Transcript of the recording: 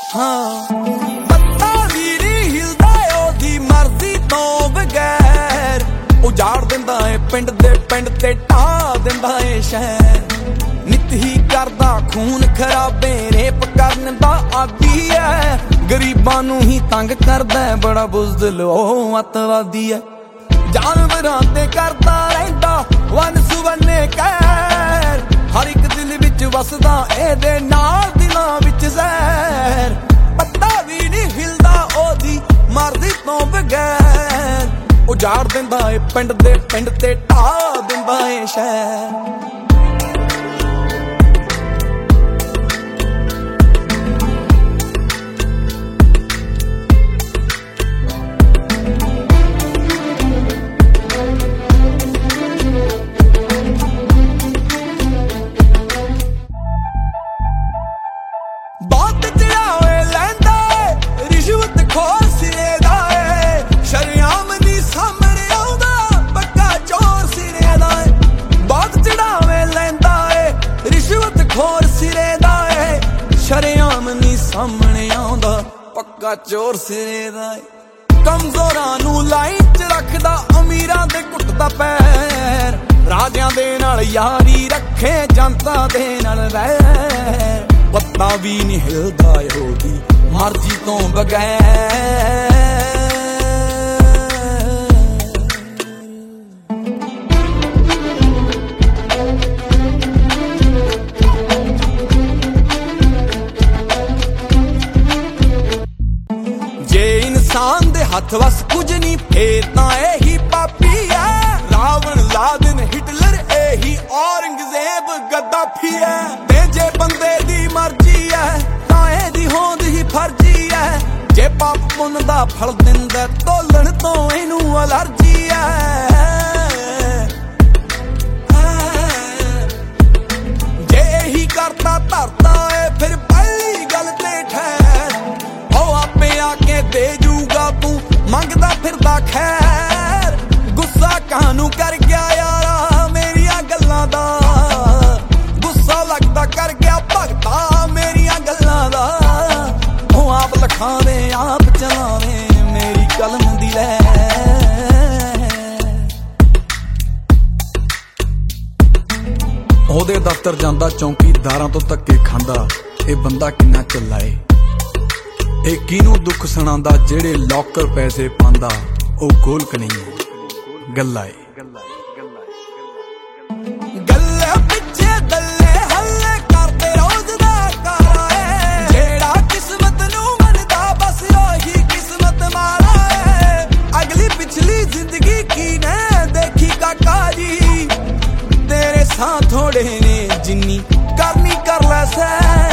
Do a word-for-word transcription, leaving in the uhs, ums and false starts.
हाँ पत्ता भी नहीं हिलदा ओदी मर्जी तो बगैर उजाड़ दिंदा है पिंड दे पिंड ते ढा दिंदा है शहर नित ही करदा खून खराबे रेप करन दा आदी है गरीबां नूं ही तंग करदा है बड़ा बुज़दिल ओ अतवादी है जानवरां ते करदा रहिंदा वन सुवन्ने कहर हर एक दिल विच वसदा एदे नाल दिलां विच ज़हर पत्ता भी नहीं हिलदा ओदी मर्जी तो बगैर उजाड़ दिंदा है पिंड दे पिंड ते ढा दिंदा है शहर बहुत चढ़ावे लैंदा है रिश्वत खोर सिरे दा है शरेआम दी सामने आउंदा पक्का चोर सिरे दा है बहुत चढ़ावे लैंदा है रिश्वत खोर सिरे दा है शरेआम दी सामने आउंदा पक्का चोर सिरे दा है कमजोरां नूं लाइन च रखदा अमीरां दे घुटदा पैर राजियां दे नाल यारी रखे जनता दे नाल वैर पत्ता भी नहीं हिलदा ओदी मर्जी तो बगैर जे इंसान दे हथ वस कुछ नहीं फेर तां एही पापी है रावण लादेन हिटलर एही औरंगजेब गद्दाफी है ते जे बंदे दी मर्जी है तां एदी होंद ही फर्जी है जे पाप पुन दा फल दिंदा तोलण तो इनू अलर्जी है जे ही करता धरता है फिर पहली गल ते ठहर ओ आपे आके दे जूगा तू मंगदा फिरदा खैर गुस्सा कानू कर गया यारा मेरिया गल्लां दा गुस्सा लगदा कर गया भगता मेरिया गल्लां दा ओ आप लखावे आप चलावे मेरी कलम दी लहर ओहदे दफ्तर जांदा चौकीदारां तो धक्के खांदा ए बंदा किन्ना चलाए ए किनू दुख सुणांदा जेड़े लॉकर पैसे पांदा ओ गोलक नहीं गल्ला ए गल्ले पिछे दल्ले हल्ले करदे रोज दा कारा ए जेड़ा किस्मत नू मनदा बस ओही किस्मत मारा ए अगली पिछली जिंदगी की ने देखी काका जी तेरे साथ थोड़े ने जिन्नी करनी कर लै सै